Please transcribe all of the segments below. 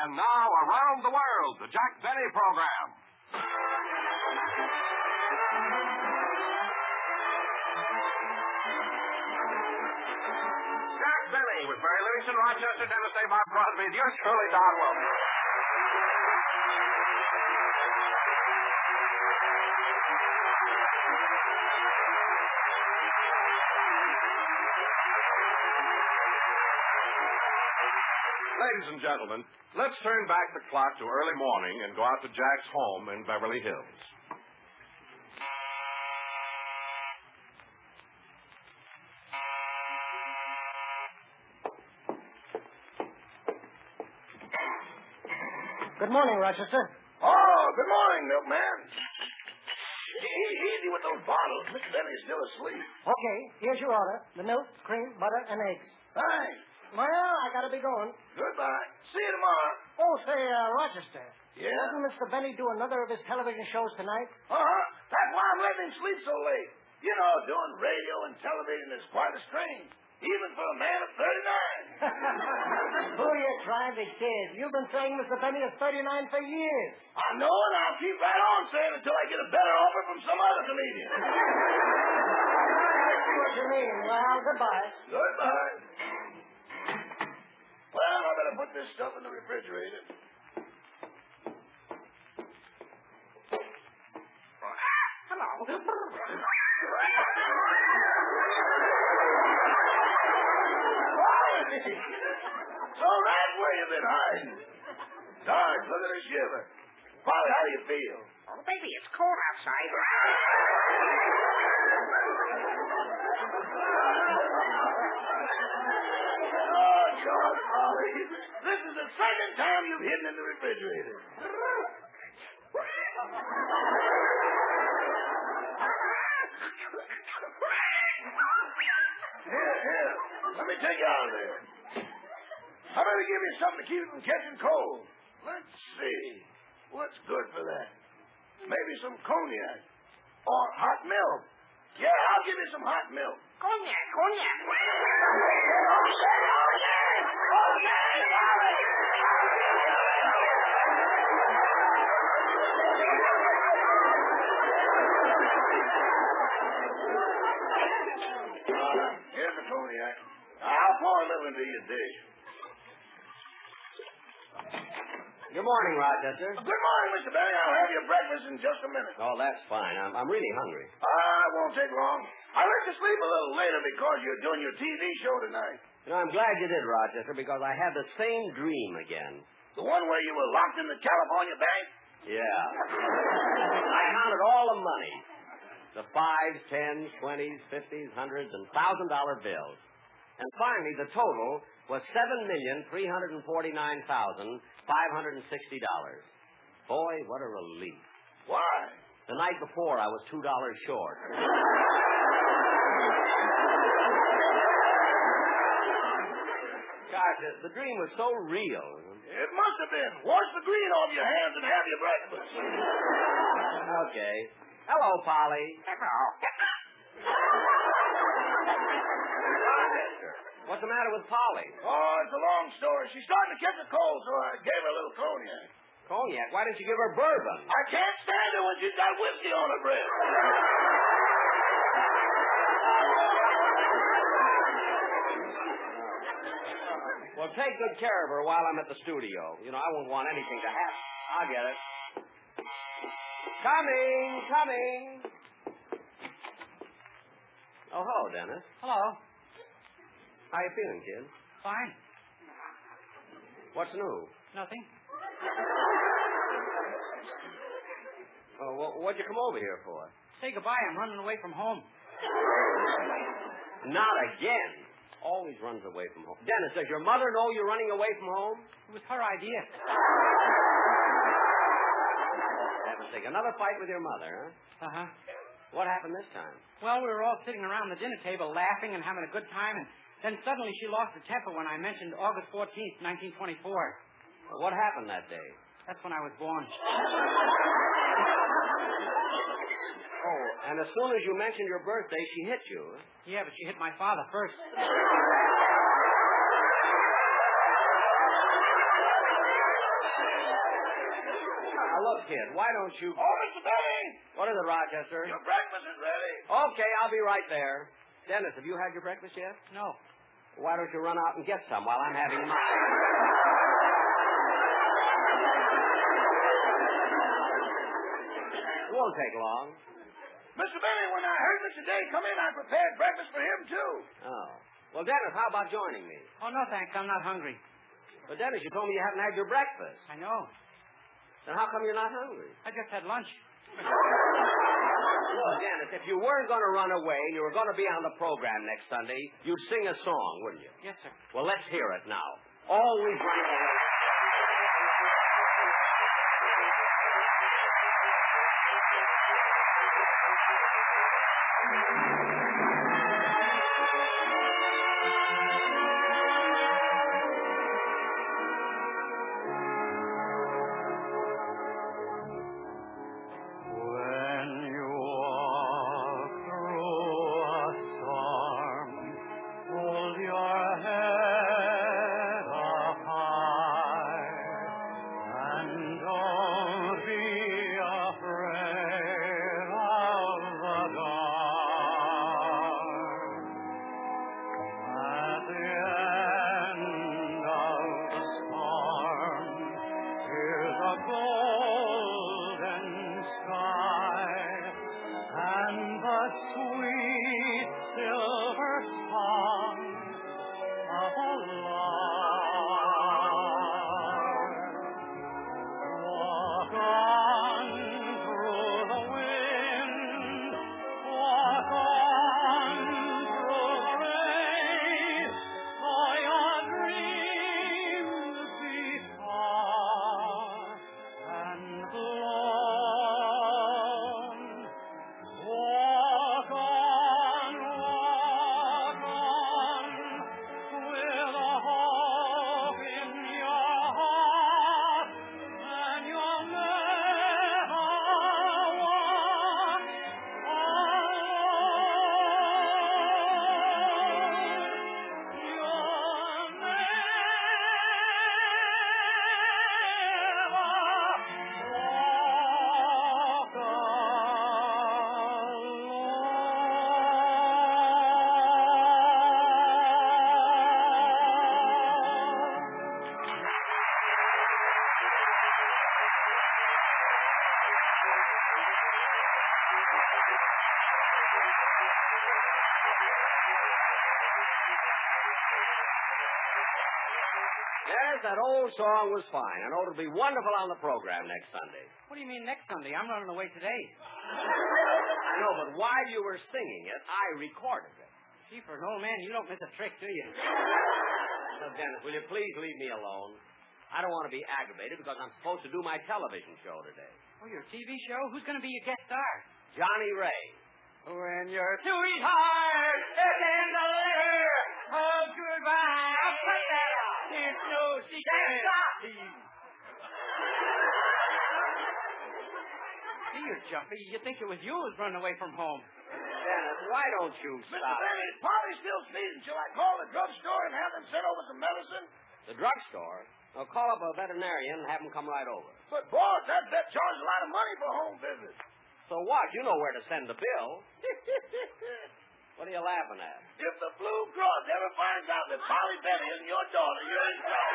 And now, Around the World, the Jack Benny program. Jack Benny with Mary Livingston, Rochester, Tennessee, Bob Crosby, yours truly, Don Wilson. Ladies and gentlemen, let's turn back the clock to early morning and go out to Jack's home in Beverly Hills. Good morning, Rochester. Oh, good morning, milkman. Easy with those bottles. Miss Benny's still asleep. Okay, here's your order. The milk, cream, butter, and eggs. Thanks. Well, I gotta be going. Goodbye. See you tomorrow. Oh, say, Rochester. Yeah? Doesn't Mr. Benny do another of his television shows tonight? Uh-huh. That's why I'm letting him sleep so late. You know, doing radio and television is quite a strain, even for a man of 39. Who are you trying to kid? You've been saying Mr. Benny is 39 for years. I know, and I'll keep right on saying until I get a better offer from some other comedian. I see what you mean. Well, goodbye. Goodbye. Well, I better put this stuff in the refrigerator. Hello. So that's where you've been hiding. Sarge, look at her shiver. Polly, how do you feel? Oh, baby, it's cold outside. Oh, God, Polly. This is the second time you've hidden in the refrigerator. Here. Let me take you out of there. I better give you something to keep you from catching cold. Let's see. What's good for that? Maybe some cognac. Or hot milk. Yeah, I'll give you some hot milk. Cognac. Here's the cognac. I'll pour a little into your dish. Good morning, Rochester. Good morning, Mr. Benny. I'll have your breakfast in just a minute. Oh, that's fine. I'm really hungry. It won't take long. I let you sleep a little later because you're doing your TV show tonight. You know, I'm glad you did, Rochester, because I had the same dream again. The one where you were locked in the California bank? Yeah. I counted all the money. The 5s, 10s, 20s, 50s, 100s, and $1,000 bills. And finally, the total was $7,349,560. Boy, what a relief. Why? The night before, I was $2 short. Gosh, the dream was so real. It must have been. Wash the green off your hands and have your breakfast. Okay. Hello, Polly. Hello. What's the matter with Polly? Oh, it's a long story. She's starting to catch a cold, so I gave her a little cognac. Cognac? Why didn't you give her bourbon? I can't stand it when she's got whiskey on her breath. Well, take good care of her while I'm at the studio. You know, I won't want anything to happen. I'll get it. Coming. Oh, hello, Dennis. Hello. How you feeling, kid? Fine. What's new? Nothing. Oh, well, what'd you come over here for? Say goodbye. I'm running away from home. Not again. Always runs away from home. Dennis, does your mother know you're running away from home? It was her idea. Heaven's sake, another fight with your mother, huh? Uh-huh. What happened this time? Well, we were all sitting around the dinner table laughing and having a good time, and then suddenly she lost her temper when I mentioned August 14th, 1924. Well, what happened that day? That's when I was born. Oh, and as soon as you mentioned your birthday, she hit you. Yeah, but she hit my father first. look, kid, why don't you... Oh, Mr. Benny! What is it, Rochester? Your breakfast is ready. Okay, I'll be right there. Dennis, have you had your breakfast yet? No. Why don't you run out and get some while I'm having mine? It won't take long. Mr. Benny, when I heard Mr. Day come in, I prepared breakfast for him, too. Oh. Well, Dennis, how about joining me? Oh, no, thanks. I'm not hungry. But, Dennis, you told me you haven't had your breakfast. I know. Then how come you're not hungry? I just had lunch. Well, Dennis, if you weren't going to run away and you were going to be on the program next Sunday, you'd sing a song, wouldn't you? Yes, sir. Well, let's hear it now. Always running away. Yes, that old song was fine. I know it'll be wonderful on the program next Sunday. What do you mean next Sunday? I'm running away today. I know, but while you were singing it, I recorded it. Gee, for an old man, you don't miss a trick, do you? Now, Dennis, will you please leave me alone? I don't want to be aggravated because I'm supposed to do my television show today. Oh, your TV show? Who's going to be your guest star? Johnny Ray. When your sweetheart is in the letter of goodbye, I'll cut that out. It's no secret. See, you're jumpy. You think it was you who was running away from home. Dennis, why don't you Mr. stop? Benny, Polly's still sneezing. Shall I call the drugstore and have them send over some medicine? The drugstore? I'll call up a veterinarian and have him come right over. But, boss, that vet charges a lot of money for home visits. So what? You know where to send the bill. What are you laughing at? If the Blue Cross ever finds out that Polly Benny isn't your daughter, you're in trouble.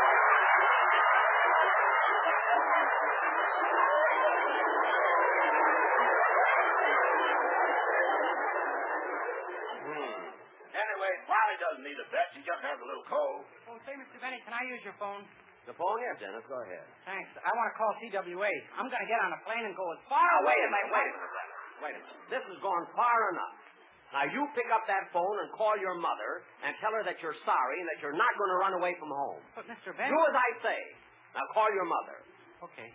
Anyway, Polly doesn't need a vet. She just has a little cold. Oh, say, Mr. Benny, can I use your phone? The phone? Yes, Dennis. Go ahead. Thanks. I want to call CWA. I'm going to get on a plane and go as far Now, away wait a as I minute, wait a minute, Dennis. Wait a minute. This has gone far enough. Now, you pick up that phone and call your mother and tell her that you're sorry and that you're not going to run away from home. But, Mr. Benny... Do as I say. Now, call your mother. Okay.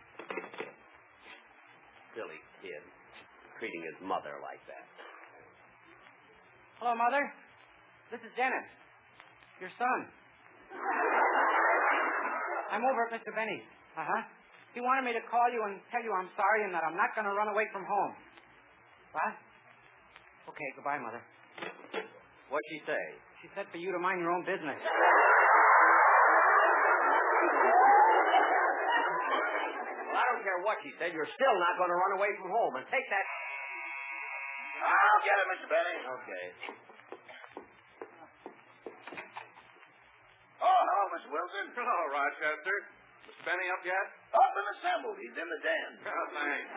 Silly kid. Treating his mother like that. Hello, Mother. This is Dennis, your son. I'm over at Mr. Benny's. Uh-huh. He wanted me to call you and tell you I'm sorry and that I'm not going to run away from home. What? Okay, goodbye, Mother. What'd she say? She said for you to mind your own business. Well, I don't care matter what she said, you're still not going to run away from home. And take that... I'll get it, Mr. Benny. Okay. Oh, hello, Mr. Wilson. Hello, Rochester. Mr. Benny up yet? Up and assembled. He's in the den. Oh, thanks.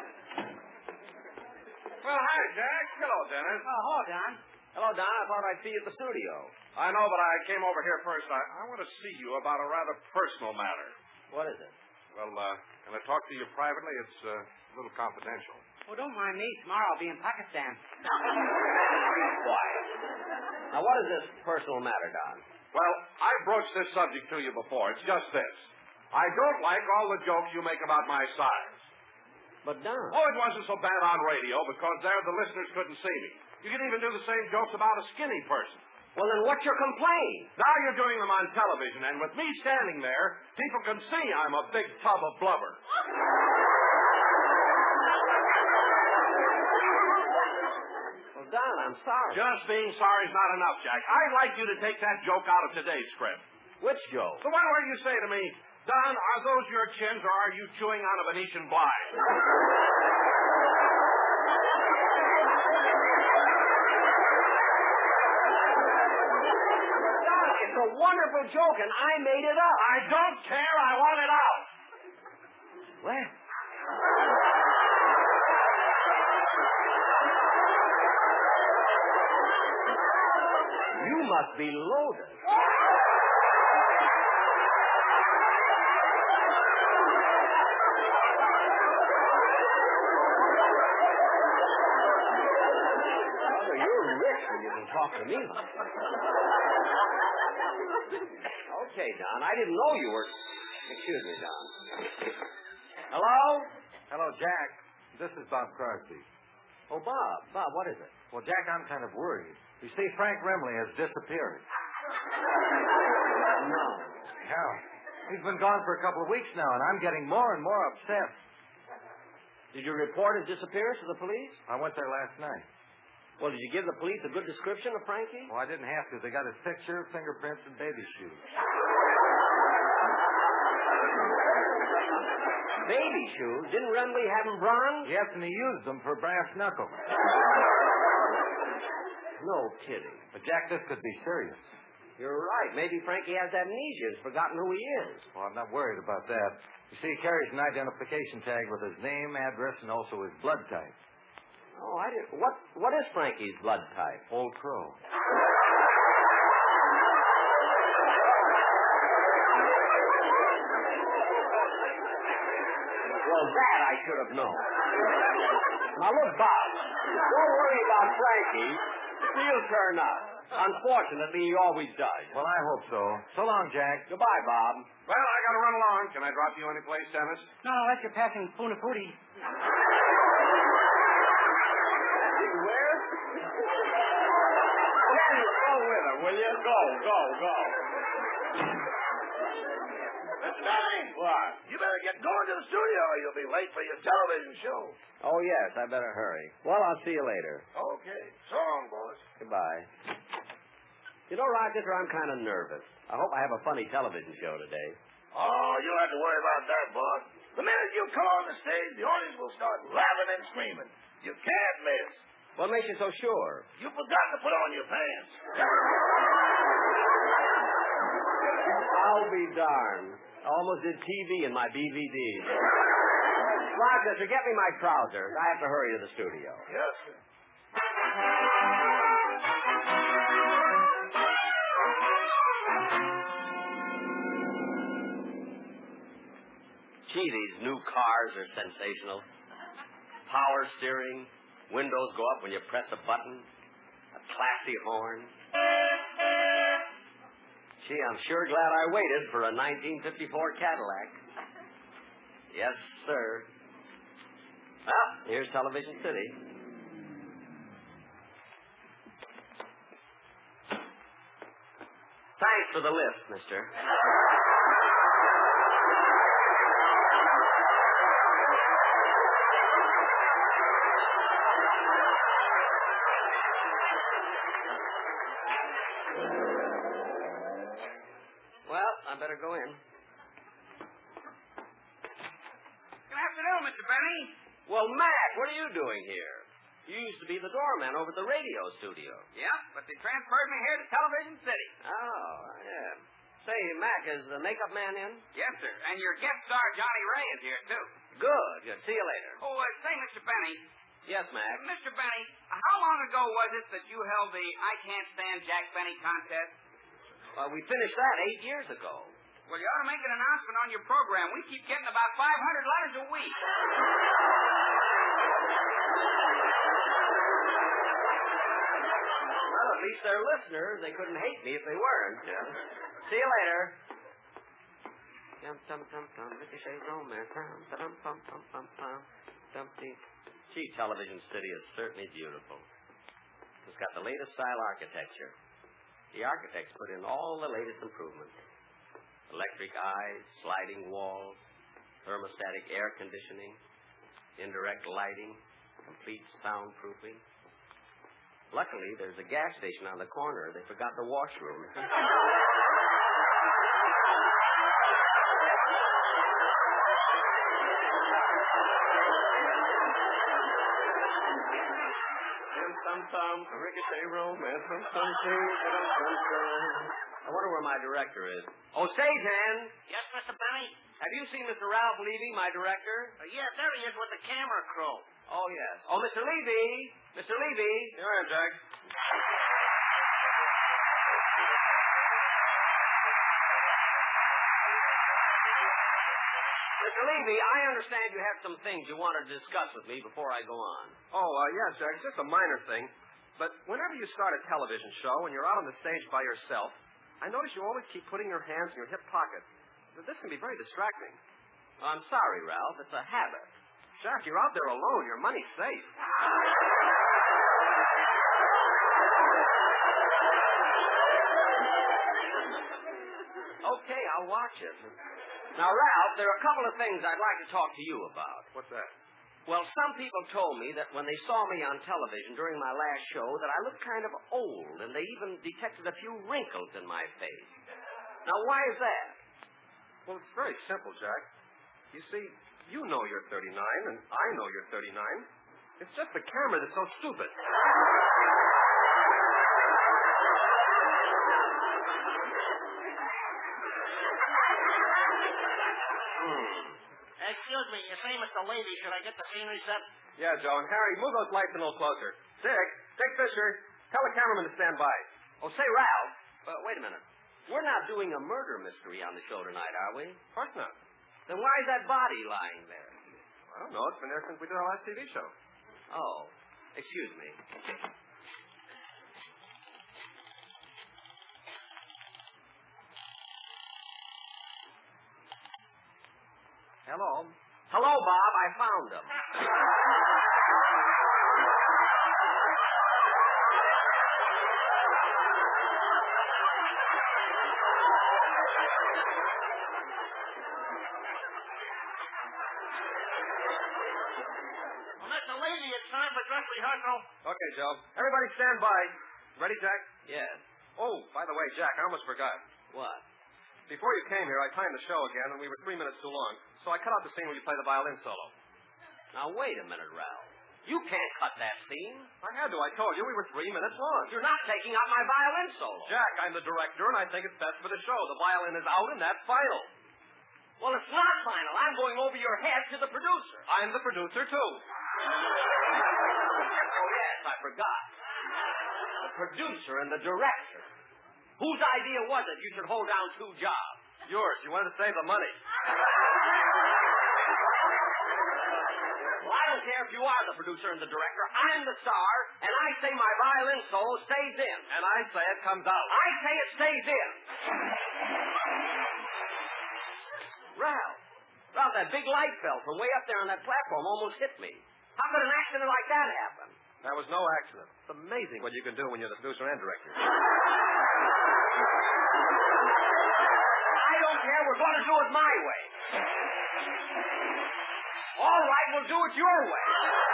Well, hi, Jack. Hello, Dennis. Oh, hello, Don. Hello, Don. I thought I'd see you at the studio. I know, but I came over here first. I want to see you about a rather personal matter. What is it? Well, can I talk to you privately? It's a little confidential. Well, don't mind me. Tomorrow I'll be in Pakistan. Quiet. Now, what is this personal matter, Don? Well, I broached this subject to you before. It's just this. I don't like all the jokes you make about my size. But, Don... Oh, it wasn't so bad on radio because there the listeners couldn't see me. You can even do the same jokes about a skinny person. Well, then what's your complaint? Now you're doing them on television, and with me standing there, people can see I'm a big tub of blubber. Well, Don, I'm sorry. Just being sorry is not enough, Jack. I'd like you to take that joke out of today's script. Which joke? The one where you say to me, Don, are those your chins, or are you chewing on a Venetian blind? It's a wonderful joke, and I made it up. I don't care. I want it out. Well... You must be loaded. Well, you're rich when you can talk to me. Okay, Don. I didn't know you were... Excuse me, Don. Hello? Hello, Jack. This is Bob Crosby. Oh, Bob. Bob, what is it? Well, Jack, I'm kind of worried. You see, Frank Remley has disappeared. No. Yeah. He's been gone for a couple of weeks now, and I'm getting more and more upset. Did you report his disappearance to the police? I went there last night. Well, did you give the police a good description of Frankie? Well, I didn't have to. They got his picture, fingerprints, and baby shoes. Baby shoes? Didn't Remley have them bronze? Yes, and he used them for brass knuckles. No kidding. But, Jack, this could be serious. You're right. Maybe Frankie has amnesia and has forgotten who he is. Well, I'm not worried about that. You see, he carries an identification tag with his name, address, and also his blood type. Oh, I didn't... What is Frankie's blood type? Old Crow. Well, that I should have known. Now, look, Bob, don't worry about Frankie. He'll turn up. Unfortunately, he always does. Well, I hope so. So long, Jack. Goodbye, Bob. Well, I got to run along. Can I drop you any place, Dennis? No, unless you're passing Funafuti. Where? Go with her, will you? Go. Mr. Benny. What? You better get going to the studio or you'll be late for your television show. Oh, yes, I better hurry. Well, I'll see you later. Okay. So long, boss. Goodbye. You know, Rochester, I'm kind of nervous. I hope I have a funny television show today. Oh, you don't have to worry about that, boss. The minute you come on the stage, the audience will start laughing and screaming. You can't miss. What makes you so sure? You forgot to put on your pants. I'll be darned. I almost did TV in my DVD. Rochester, get me my trousers. I have to hurry to the studio. Yes, sir. Gee, these new cars are sensational. Power steering, windows go up when you press a button, a classy horn. Gee, I'm sure glad I waited for a 1954 Cadillac. Yes, sir. Well, here's Television City. Thanks for the lift, mister. Well, I better go in. Good afternoon, Mr. Benny. Well, Mac, what are you doing here? You used to be the doorman over at the radio studio. Yep, but they transferred me here to Television City. Oh, yeah. Say, Mac, is the makeup man in? Yes, sir. And your guest star, Johnny Ray, is here, too. Good, good. See you later. Oh, say, Mr. Benny. Yes, Mac. Mr. Benny, how long ago was it that you held the I Can't Stand Jack Benny contest? We finished that 8 years ago. Well, you ought to make an announcement on your program. We keep getting about 500 letters a week. Well, at least they're listeners. They couldn't hate me if they weren't. See you later. Ricochet romance. Gee, Television City is certainly beautiful. It's got the latest style architecture. The architects put in all the latest improvements. Electric eyes, sliding walls, thermostatic air conditioning, indirect lighting, complete soundproofing. Luckily, there's a gas station on the corner. They forgot the washroom. Ricochet romance. I wonder where my director is. Oh, stage hand. Yes, Mr. Benny? Have you seen Mr. Ralph Levy, my director? Yes, there he is with the camera crew. Oh, yes. Oh, Mr. Levy. Mr. Levy. Here I am, Jack. Mr. Levy, I understand you have some things you want to discuss with me before I go on. Oh, yes, Jack. It's just a minor thing. But whenever you start a television show and you're out on the stage by yourself, I notice you always keep putting your hands in your hip pockets. This can be very distracting. I'm sorry, Ralph. It's a habit. Jack, you're out there alone. Your money's safe. Okay, I'll watch it. Now, Ralph, there are a couple of things I'd like to talk to you about. What's that? Well, some people told me that when they saw me on television during my last show that I looked kind of old, and they even detected a few wrinkles in my face. Now, why is that? Well, it's very simple, Jack. You see, you know you're 39, and I know you're 39. It's just the camera that's so stupid. Excuse me, you say, Mr. Levy, should I get the scenery set? Yeah, Joe, and Harry, move those lights a little closer. Dick Fisher, tell the cameraman to stand by. Oh, say, Ralph, wait a minute. We're not doing a murder mystery on the show tonight, are we? Of course not. Then why is that body lying there? I don't know. It's been there since we did our last TV show. Oh, excuse me. Hello. Hello, Bob. I found him. Well, Mr. Levy, it's time for dress rehearsal. Okay, Joe. Everybody stand by. Ready, Jack? Yes. Oh, by the way, Jack, I almost forgot. What? Before you came here, I timed the show again, and we were 3 minutes too long. So I cut out the scene where you play the violin solo. Now, wait a minute, Ralph. You can't cut that scene. I had to. I told you we were 3 minutes long. You're not taking out my violin solo. Jack, I'm the director, and I think it's best for the show. The violin is out, and that's final. Well, it's not final. I'm going over your head to the producer. I'm the producer, too. Oh, yes, I forgot. The producer and the director. Whose idea was it you should hold down two jobs? Yours. You wanted to save the money. Well, I don't care if you are the producer and the director. I'm the star, and I say my violin solo stays in. And I say it comes out. I say it stays in. Ralph, that big light fell from way up there on that platform almost hit me. How could an accident like that happen? That was no accident. It's amazing what you can do when you're the producer and director. I don't care. We're going to do it my way. All right, we'll do it your way.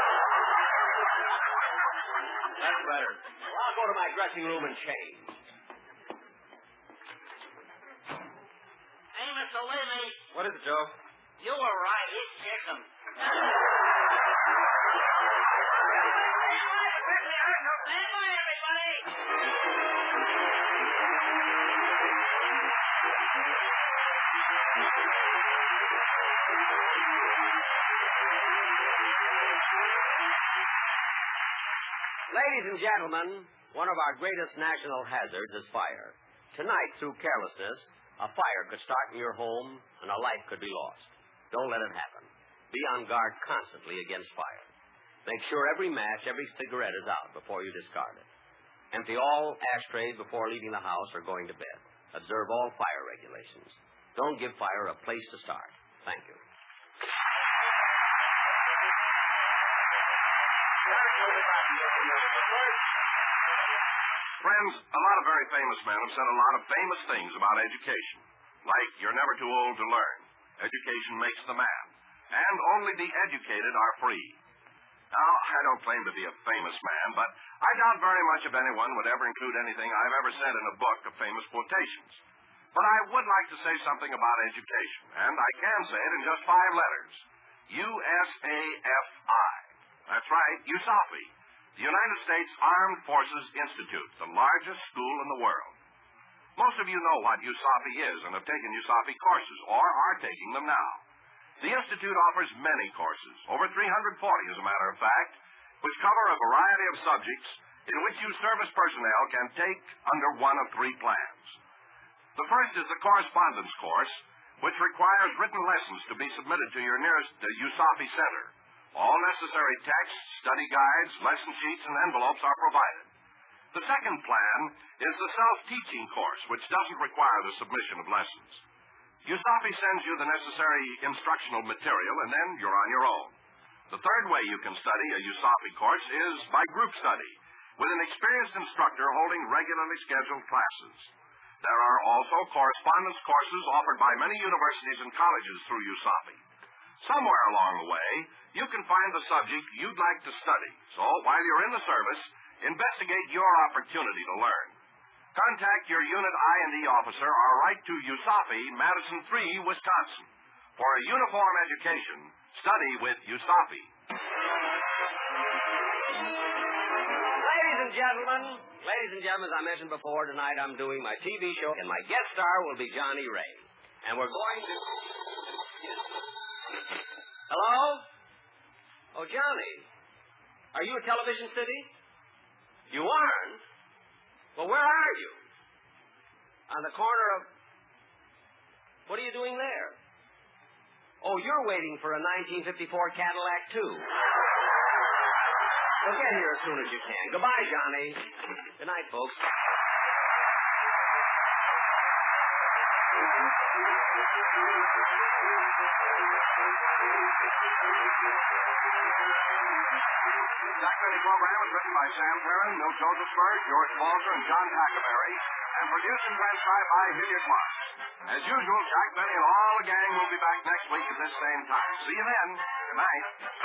That's better. Well, I'll go to my dressing room and change. Hey, Mr. Levy. What is it, Joe? You were right. He's chicken. Stand by, everybody. Ladies and gentlemen, one of our greatest national hazards is fire. Tonight, through carelessness, a fire could start in your home and a life could be lost. Don't let it happen. Be on guard constantly against fire. Make sure every match, every cigarette is out before you discard it. Empty all ashtrays before leaving the house or going to bed. Observe all fire regulations. Don't give fire a place to start. Thank you. Friends, a lot of very famous men have said a lot of famous things about education. Like, you're never too old to learn. Education makes the man. And only the educated are free. Now, I don't claim to be a famous man, but I doubt very much if anyone would ever include anything I've ever said in a book of famous quotations. But I would like to say something about education, and I can say it in just 5 letters. USAFI. That's right, USAFI. The United States Armed Forces Institute, the largest school in the world. Most of you know what USAFI is and have taken USAFI courses, or are taking them now. The Institute offers many courses, over 340 as a matter of fact, which cover a variety of subjects in which you service personnel can take under one of 3 plans. The first is the correspondence course, which requires written lessons to be submitted to your nearest USAFI center. All necessary texts, study guides, lesson sheets, and envelopes are provided. The second plan is the self-teaching course, which doesn't require the submission of lessons. USAFI sends you the necessary instructional material, and then you're on your own. The third way you can study a USAFI course is by group study, with an experienced instructor holding regularly scheduled classes. There are also correspondence courses offered by many universities and colleges through USAFI. Somewhere along the way, you can find the subject you'd like to study. So, while you're in the service, investigate your opportunity to learn. Contact your Unit I&E officer or write to USAFI, Madison 3, Wisconsin. For a uniform education, study with USAFI. Ladies and gentlemen, as I mentioned before, tonight I'm doing my TV show, and my guest star will be Johnny Ray. And we're going to... Hello? Oh, Johnny, are you at Television City? You aren't? Well, where are you? On the corner of... What are you doing there? Oh, you're waiting for a 1954 Cadillac, too. Well, get here as soon as you can. Goodbye, Johnny. Good night, folks. Jack Benny program is written by Sam Perrin, Milt Josephsberg, George Walter, and John Tackerberry, and produced and transcribed by Hilliard Marks. As usual, Jack Benny and all the gang will be back next week at this same time. See you then. Good night.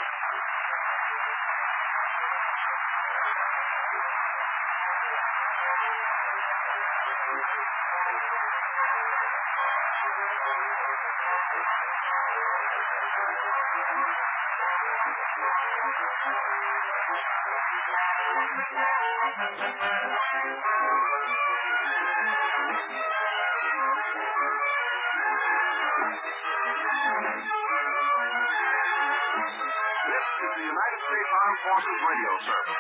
This is the United States Armed Forces Radio Service.